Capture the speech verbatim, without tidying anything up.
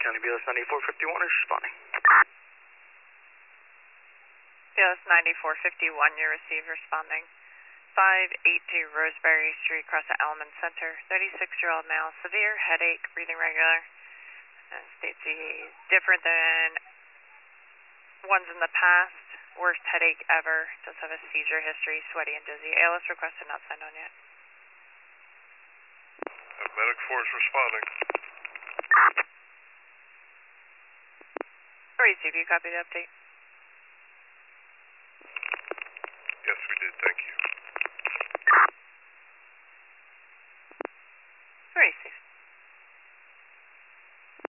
County B L S ninety-four fifty-one is responding. B L S ninety-four fifty-one, you receive responding. five eighty-two Roseberry Street, across the Element Center. thirty-six-year-old male, severe headache, breathing regular. And states he's different than ones in the past. Worst headache ever. Does have a seizure history, sweaty and dizzy. A L S requested not signed on yet. Medic force responding. Receive, you copy the update? Yes, we did. Thank you.